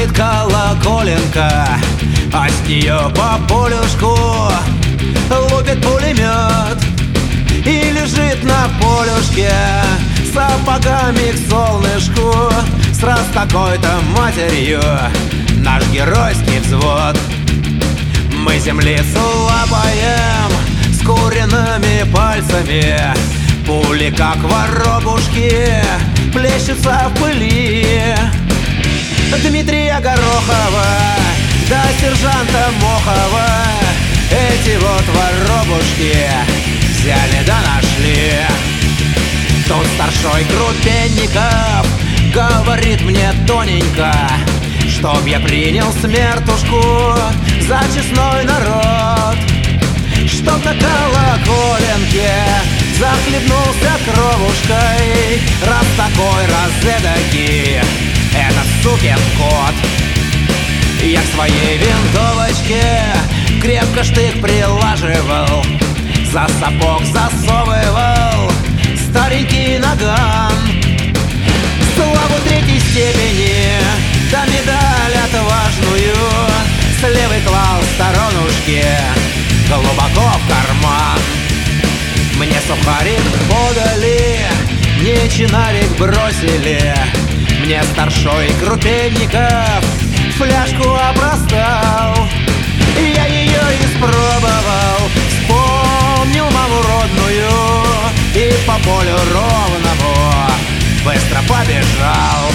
Звонит колоколенка, а с нее по полюшку лупит пулемет. И лежит на полюшке сапогами к солнышку сраз такой-то матерью наш геройский взвод. Мы землицу лапаем скуренными пальцами, пули, как воробушки, плещутся в пыли. Дмитрия Горохова до сержанта Мохова эти вот воробушки взяли да нашли. Тут старшой Крупенников говорит мне тоненько, чтоб я принял смертушку за честной народ. Чтоб на колоколенке захлебнулся кровушкой, раз такой, раз эдакий этот сукин кот. Я к своей винтовочке крепко штык прилаживал, за сапог засовывал старенький наган. Славу третьей степени, да медаль отважную с левой клал сторонушки глубоко в карман. Мне сухарик подали, мне чинарик бросили, мне старшой Крупенников фляжку опростал. Я ее испробовал, вспомнил маму родную и по полю ровному быстро побежал.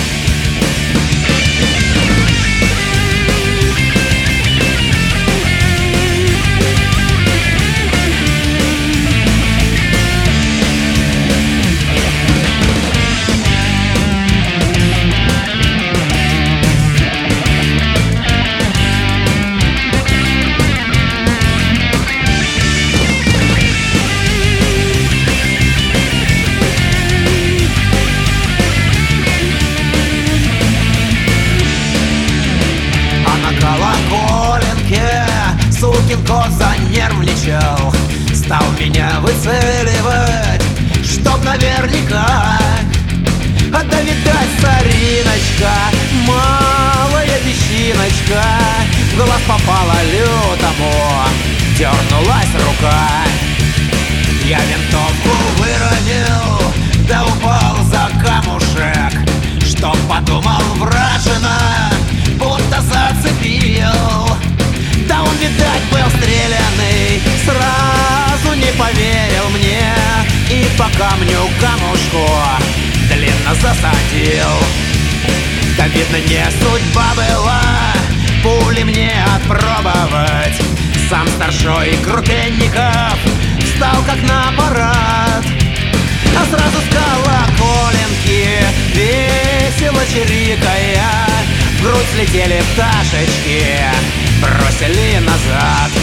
Сукин кот занервничал, стал меня выцеливать, чтоб наверняка. Да видать, цариночка, малая песчиночка, в глаз попала лютому, дернулась рука. Я винтовку выронил, да упал за камушек, чтоб подумал вражина, будто зацепил. Да он, видать, был стрелянный, сразу не поверил мне и по камню камушку длинно засадил. Да, видно, не судьба была пули мне отпробовать. Сам старшой Крупенников встал как на парад, а сразу с колоколенки, весело чирикая, в грудь слетели пташечки, бросили назад.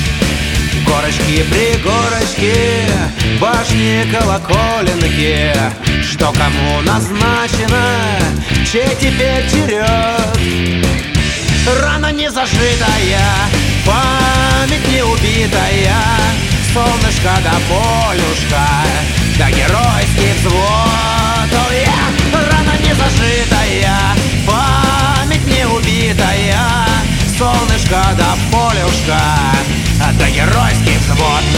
Горочки-пригорочки, башни колоколенки, что кому назначено, чей теперь черед. Рана не зажитая, память не убитая, солнышко да полюшка, да геройский взвод. Рана не зажитая, память не убитая, солнышко да полюшка, да геройский взвод.